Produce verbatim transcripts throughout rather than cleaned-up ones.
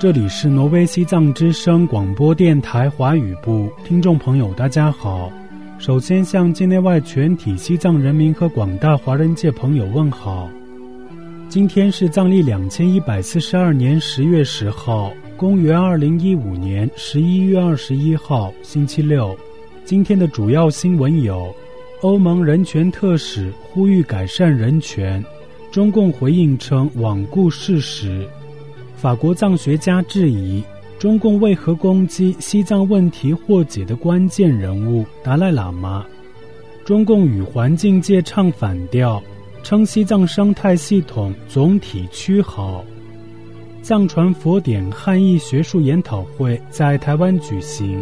这里是挪威西藏之声广播电台华语部，听众朋友大家好。首先向境内外全体西藏人民和广大华人界朋友问好。今天是藏历两千一百四十二年十月十号，公元二零一五年十一月二十一号，星期六。今天的主要新闻有：欧盟人权特使呼吁改善人权，中共回应称罔顾事实。法国藏学家质疑中共为何攻击西藏问题获解的关键人物达赖喇嘛。中共与环境界唱反调，称西藏生态系统总体趋好。藏传佛典汉译学术研讨会在台湾举行。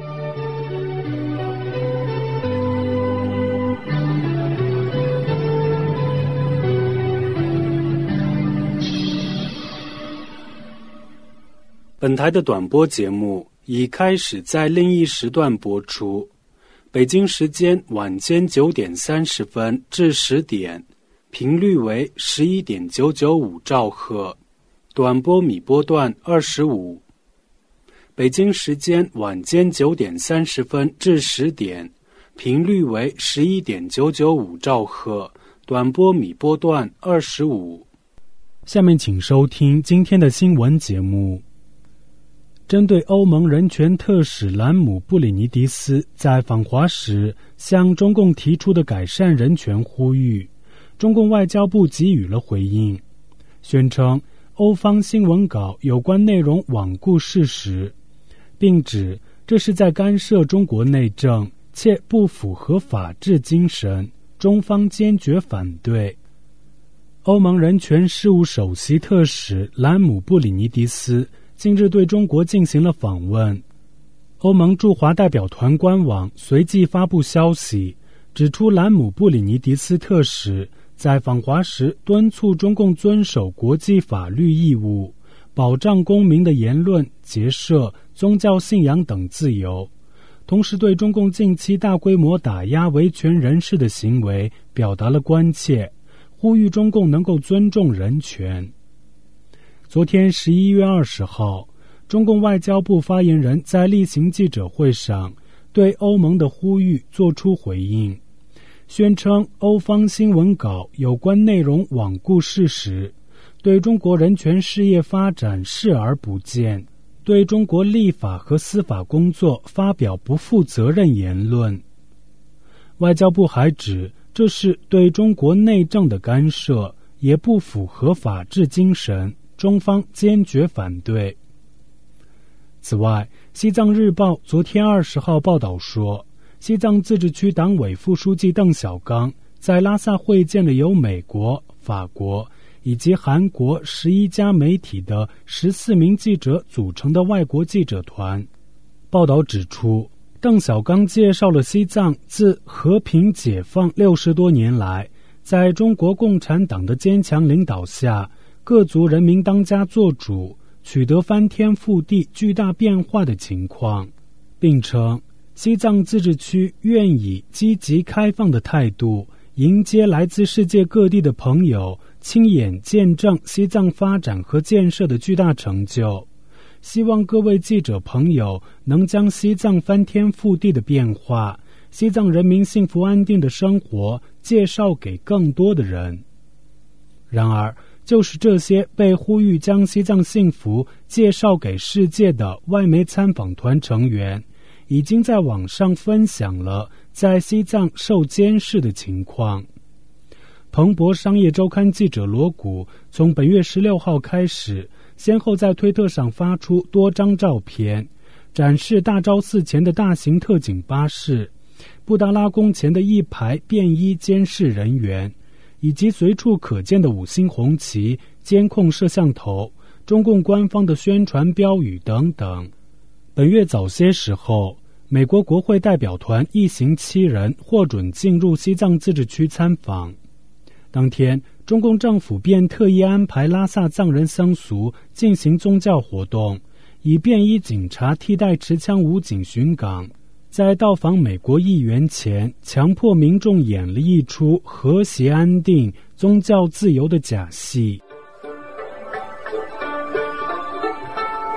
本台的短播节目已开始在另一时段播出，北京时间晚间九点三十分至十点，频率为十一点九九五兆赫，短波米波段二十五。北京时间晚间九点三十分至十点，频率为十一点九九五兆赫，短波米波段二十五。下面请收听今天的新闻节目。针对欧盟人权特使兰姆布里尼迪斯在访华时向中共提出的改善人权呼吁，中共外交部给予了回应，宣称欧方新闻稿有关内容罔顾事实，并指这是在干涉中国内政，且不符合法治精神，中方坚决反对。欧盟人权事务首席特使兰姆布里尼迪斯近日对中国进行了访问。欧盟驻华代表团官网随即发布消息，指出兰姆布里尼迪斯特使在访华时敦促中共遵守国际法律义务，保障公民的言论、结社、宗教信仰等自由，同时对中共近期大规模打压维权人士的行为表达了关切，呼吁中共能够尊重人权。昨天十一月二十号，中共外交部发言人在例行记者会上对欧盟的呼吁作出回应，宣称欧方新闻稿有关内容罔顾事实，对中国人权事业发展视而不见，对中国立法和司法工作发表不负责任言论。外交部还指这是对中国内政的干涉，也不符合法治精神，中方坚决反对。此外，西藏日报昨天二十号报道说，西藏自治区党委副书记邓小刚在拉萨会见了由美国、法国以及韩国十一家媒体的十四名记者组成的外国记者团。报道指出，邓小刚介绍了西藏自和平解放六十多年来，在中国共产党的坚强领导下，各族人民当家作主，取得翻天覆地巨大变化的情况，并称西藏自治区愿以积极开放的态度迎接来自世界各地的朋友，亲眼见证西藏发展和建设的巨大成就。希望各位记者朋友能将西藏翻天覆地的变化，西藏人民幸福安定的生活介绍给更多的人。然而，就是这些被呼吁将西藏幸福介绍给世界的外媒参访团成员，已经在网上分享了在西藏受监视的情况。彭博商业周刊记者罗谷从本月十六号开始，先后在推特上发出多张照片，展示大昭寺前的大型特警巴士、布达拉宫前的一排便衣监视人员，以及随处可见的五星红旗、监控摄像头、中共官方的宣传标语等等。本月早些时候，美国国会代表团一行七人获准进入西藏自治区参访。当天，中共政府便特意安排拉萨藏人僧俗进行宗教活动，以便衣警察替代持枪武警巡岗。在到访美国议员前，强迫民众演了一出和谐安定、宗教自由的假戏。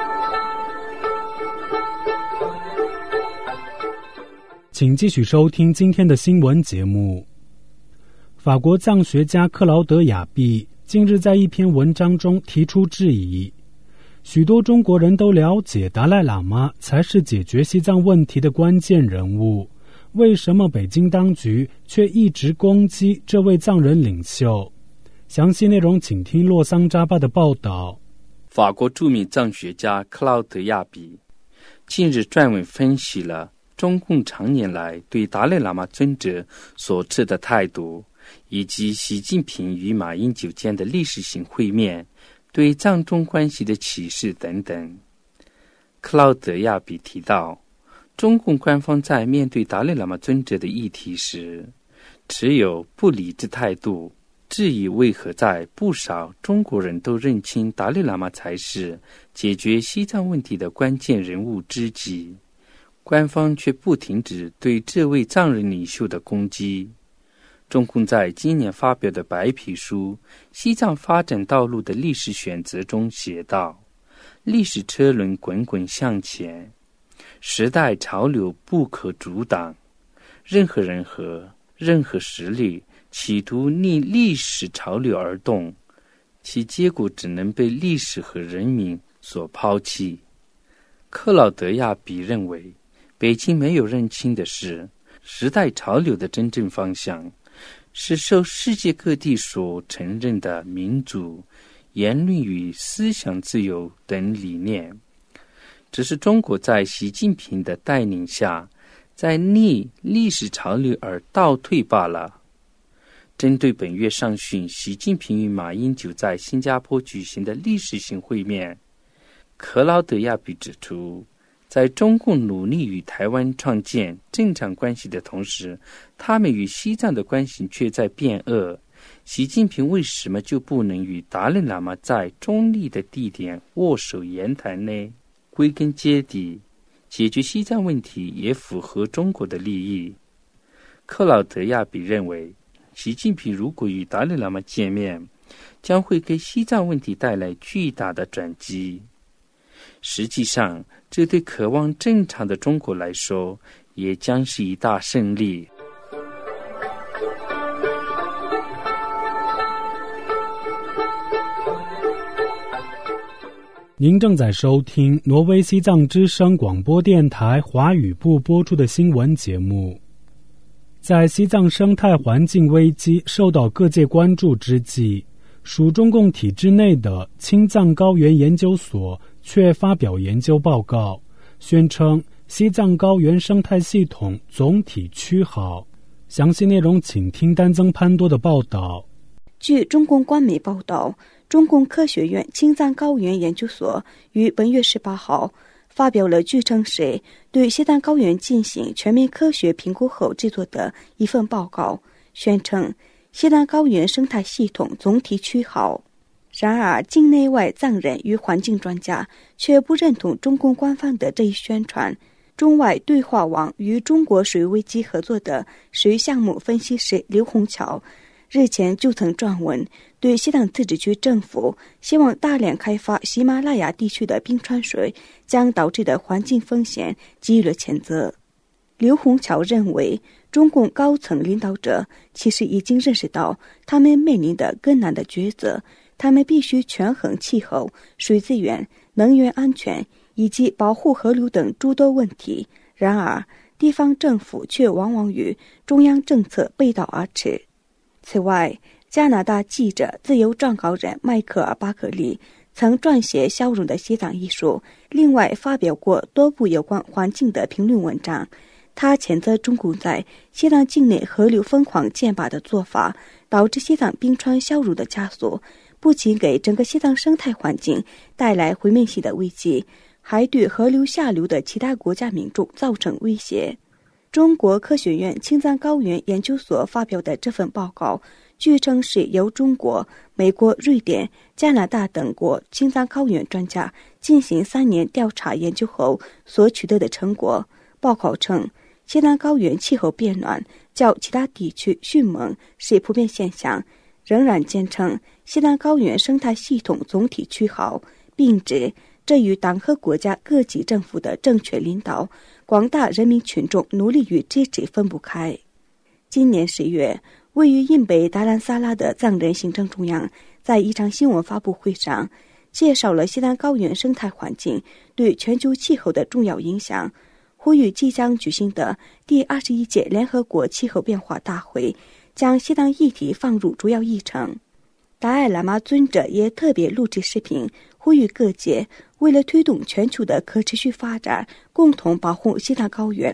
请继续收听今天的新闻节目。法国藏学家克劳德·雅毕近日在一篇文章中提出质疑，许多中国人都了解达赖喇嘛才是解决西藏问题的关键人物，为什么北京当局却一直攻击这位藏人领袖？详细内容请听洛桑扎巴的报道。 法国著名藏学家克劳德·亚比近日撰文分析了中共长年来对达赖喇嘛尊者所持的态度，以及习近平与马英九间的历史性会面对藏中关系的启示等等。克劳德·亚比提到，中共官方在面对达赖喇嘛尊者的议题时持有不理智态度，质疑为何在不少中国人都认清达赖喇嘛才是解决西藏问题的关键人物之际，官方却不停止对这位藏人领袖的攻击。中共在今年发表的白皮书《西藏发展道路的历史选择》中写道，历史车轮滚滚向前，时代潮流不可阻挡，任何人和任何实力企图逆历史潮流而动，其结果只能被历史和人民所抛弃。克劳德·亚比认为，北京没有认清的是，时代潮流的真正方向是受世界各地所承认的民主、言论与思想自由等理念，只是中国在习近平的带领下，在逆历史潮流而倒退罢了。针对本月上旬习近平与马英九在新加坡举行的历史性会面，克劳德·亚比指出，在中共努力与台湾创建正常关系的同时，他们与西藏的关系却在变恶。习近平为什么就不能与达赖喇嘛在中立的地点握手言谈呢？归根结底，解决西藏问题也符合中国的利益。克劳德·亚比认为，习近平如果与达赖喇嘛见面，将会给西藏问题带来巨大的转机。实际上，这对渴望正常的中国来说，也将是一大胜利。 您正在收听挪威西藏之声广播电台华语部播出的新闻节目。在西藏生态环境危机受到各界关注之际，属中共体制内的青藏高原研究所却发表研究报告，宣称西藏高原生态系统总体趋好。详细内容请听丹增潘多的报道。 据中共官媒报道，中共科学院青藏高原研究所于本月十八号发表了据称是对西藏高原进行全面科学评估后制作的一份报告，宣称西藏高原生态系统总体趋好。然而，境内外藏人与环境专家却不认同中共官方的这一宣传。中外对话网与中国水危机合作的水项目分析师刘洪桥日前就曾撰文，对西藏自治区政府希望大量开发喜马拉雅地区的冰川水将导致的环境风险给予了谴责。刘洪桥认为，中共高层领导者其实已经认识到他们面临的更难的抉择，他们必须权衡气候、水资源、能源安全以及保护河流等诸多问题。然而，地方政府却往往与中央政策背道而驰。此外，加拿大记者、自由撰稿人迈克尔·巴克利曾撰写《消融的西藏》一书，另外发表过多部有关环境的评论文章。他谴责中共在西藏境内河流疯狂建坝的做法，导致西藏冰川消融的加速，不仅给整个西藏生态环境带来毁灭性的危机，还对河流下流的其他国家民众造成威胁。中国科学院青藏高原研究所发表的这份报告，据称是由中国、美国、瑞典、加拿大等国青藏高原专家进行三年调查研究后所取得的成果。报告称，西藏高原气候变暖较其他地区迅猛是普遍现象，仍然坚称西藏高原生态系统总体趋好，并指这与党和国家各级政府的正确领导、广大人民群众努力与支持分不开。今年十月，位于印北达兰萨拉的藏人行政中央在一场新闻发布会上介绍了西南高原生态环境对全球气候的重要影响，呼吁即将举行的第二十一届联合国气候变化大会将西南议题放入主要议程。达赖喇嘛尊者也特别录制视频，呼吁各界为了推动全球的可持续发展，共同保护西南高原。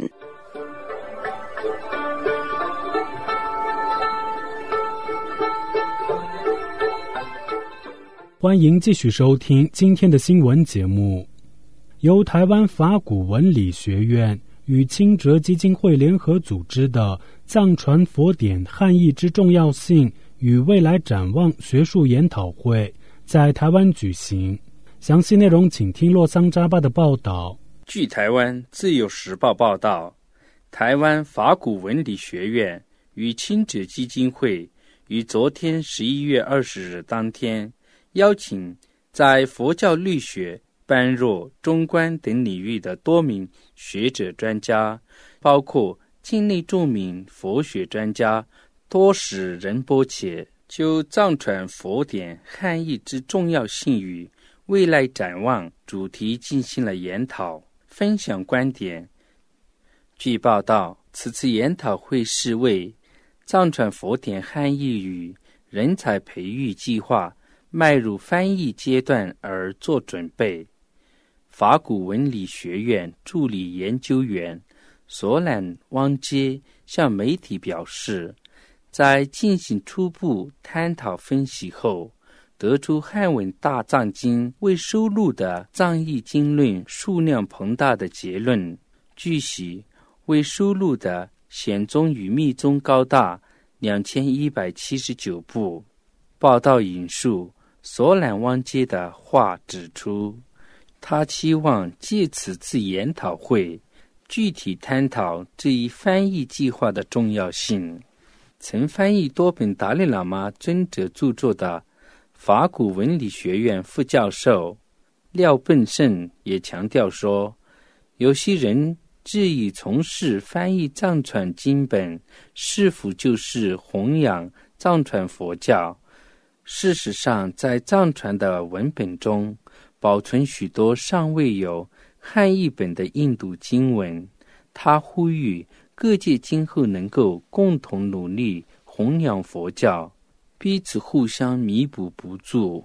欢迎继续收听今天的新闻节目。由台湾法古文理学院与清哲基金会联合组织的藏传佛典汉译之重要性与未来展望学术研讨会在台湾举行。详细内容请听洛桑扎巴的报道。 据台湾自由时报报道，台湾法古文理学院与清哲基金会于昨天十一月二十日当天邀请在佛教律学、般若、中观等领域的多名学者专家，包括境内著名佛学专家多识仁波切，就藏传佛典汉译之重要性与未来展望主题进行了研讨，分享观点。据报道，此次研讨会是为藏传佛典汉译与人才培育计划迈入翻译阶段而做准备。法古文理学院助理研究员索兰汪街向媒体表示，在进行初步探讨分析后，得出汉文大藏经未收录的藏译经论数量庞大的结论。据悉，未收录的显宗与密宗高达两千一百七十九部。报道引述索兰汪街的话指出，他期望借此次研讨会具体探讨这一翻译计划的重要性。曾翻译多本达赖喇嘛尊者著作的法古文理学院副教授廖笨胜也强调说，有些人质疑从事翻译藏传经本是否就是弘扬藏传佛教。事实上，在藏传的文本中保存许多尚未有汉译本的印度经文。他呼吁各界今后能够共同努力弘扬佛教，彼此互相弥补不足。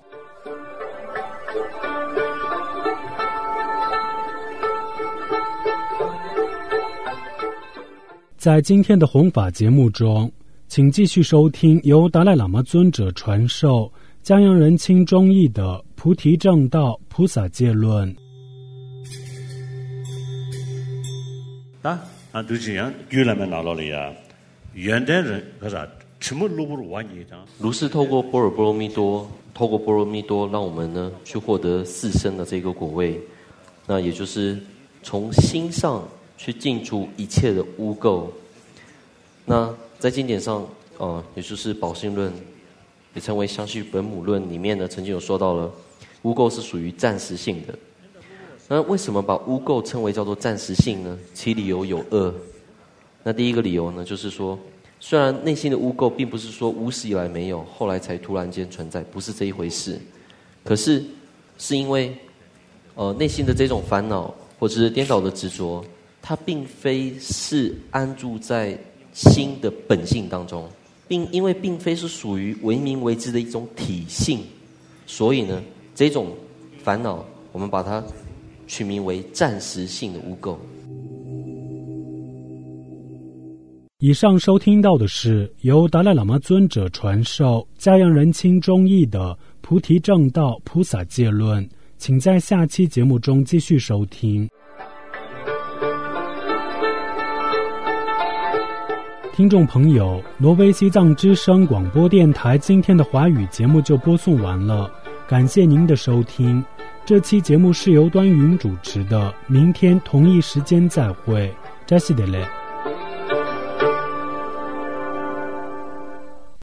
在今天的弘法节目中，请继续收听由达赖喇嘛尊者传授江阳人亲中译的《菩提正道菩萨戒论》。 啊，啊，都这样，原来没拿到了呀。原代人可是什么路不完一张？ 如是透过般若波罗蜜多，透过般若蜜多，让我们呢去获得四生的这个果位。那也就是从心上去净除一切的污垢。那在经典上，呃，也就是《宝性论》，也称为《相续本母论》里面呢，曾经有说到了，污垢是属于暂时性的。那为什么把污垢称为叫做暂时性呢？其理由有二。那第一个理由呢，就是说，虽然内心的污垢并不是说无始以来没有，后来才突然间存在，不是这一回事。可是，是因为，呃，内心的这种烦恼或者是颠倒的执着，它并非是安住在心的本性当中，并因为并非是属于为名为之的一种体性，所以呢，这种烦恼我们把它取名为暂时性的污垢。 以上收听到的是由达赖喇嘛尊者传授嘉阳人亲中译的《菩提正道菩萨戒论》，请在下期节目中继续收听。听众朋友，挪威西藏之声广播电台今天的华语节目就播送完了，感谢您的收听。这期节目是由端云主持的，明天同一时间再会，扎西德勒。